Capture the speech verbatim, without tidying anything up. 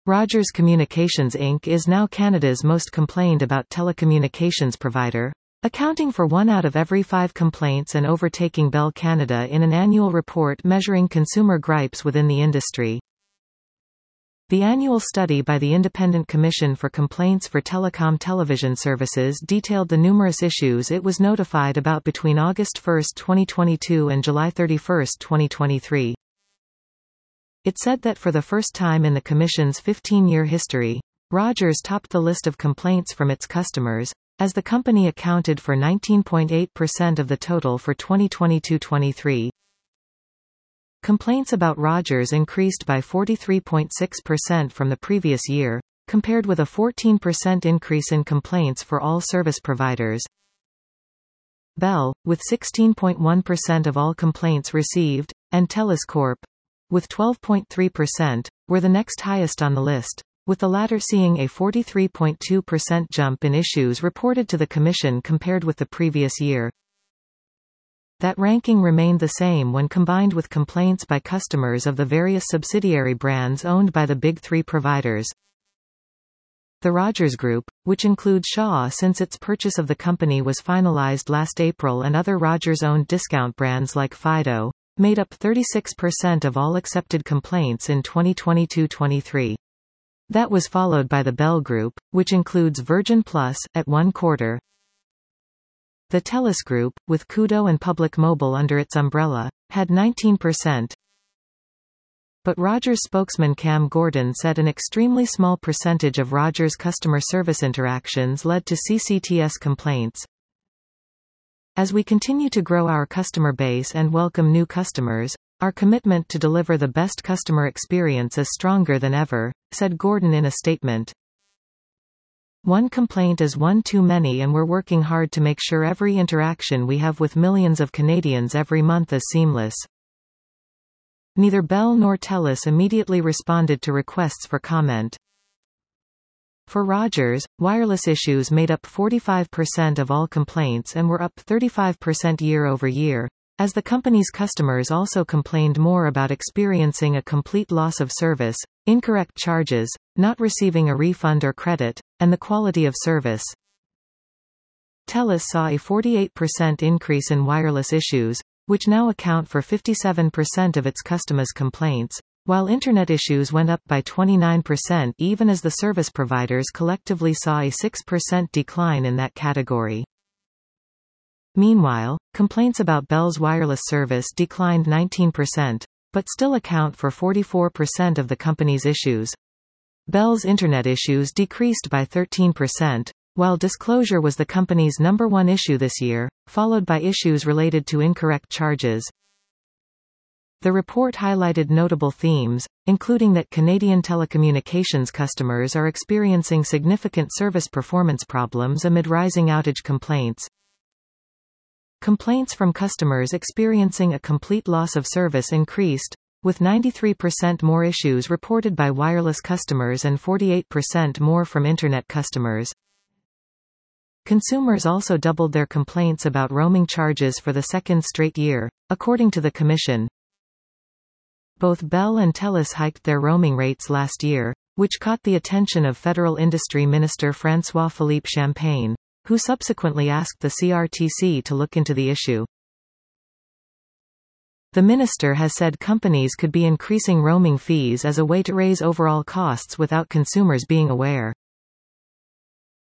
Rogers Communications Incorporated is now Canada's most complained about telecommunications provider, accounting for one out of every five complaints and overtaking Bell Canada in an annual report measuring consumer gripes within the industry. The annual study by the Independent Commission for Complaints for Telecom Television Services detailed the numerous issues it was notified about between August first twenty twenty-two and July thirty-first twenty twenty-three. It said that for the first time in the Commission's fifteen-year history, Rogers topped the list of complaints from its customers, as the company accounted for nineteen point eight percent of the total for twenty twenty-two twenty-three. Complaints about Rogers increased by forty-three point six percent from the previous year, compared with a fourteen percent increase in complaints for all service providers. Bell, with sixteen point one percent of all complaints received, and TELUS Corporation, with twelve point three percent, were the next highest on the list, with the latter seeing a forty-three point two percent jump in issues reported to the Commission compared with the previous year. That ranking remained the same when combined with complaints by customers of the various subsidiary brands owned by the big three providers. The Rogers Group, which includes Shaw since its purchase of the company was finalized last April, and other Rogers-owned discount brands like Fido, made up thirty-six percent of all accepted complaints in twenty twenty-two twenty-three. That was followed by the Bell Group, which includes Virgin Plus, at one quarter. The TELUS Group, with Koodo and Public Mobile under its umbrella, had nineteen percent. But Rogers spokesman Cam Gordon said an extremely small percentage of Rogers customer service interactions led to C C T S complaints. As we continue to grow our customer base and welcome new customers, our commitment to deliver the best customer experience is stronger than ever, said Gordon in a statement. One complaint is one too many, and we're working hard to make sure every interaction we have with millions of Canadians every month is seamless. Neither Bell nor TELUS immediately responded to requests for comment. For Rogers, wireless issues made up forty-five percent of all complaints and were up thirty-five percent year-over-year, as the company's customers also complained more about experiencing a complete loss of service, incorrect charges, not receiving a refund or credit, and the quality of service. TELUS saw a forty-eight percent increase in wireless issues, which now account for fifty-seven percent of its customers' complaints, while Internet issues went up by twenty-nine percent, even as the service providers collectively saw a six percent decline in that category. Meanwhile, complaints about Bell's wireless service declined nineteen percent, but still account for forty-four percent of the company's issues. Bell's Internet issues decreased by thirteen percent, while disclosure was the company's number one issue this year, followed by issues related to incorrect charges. The report highlighted notable themes, including that Canadian telecommunications customers are experiencing significant service performance problems amid rising outage complaints. Complaints from customers experiencing a complete loss of service increased, with ninety-three percent more issues reported by wireless customers and forty-eight percent more from Internet customers. Consumers also doubled their complaints about roaming charges for the second straight year, according to the Commission. Both Bell and TELUS hiked their roaming rates last year, which caught the attention of Federal Industry Minister François-Philippe Champagne, who subsequently asked the C R T C to look into the issue. The minister has said companies could be increasing roaming fees as a way to raise overall costs without consumers being aware.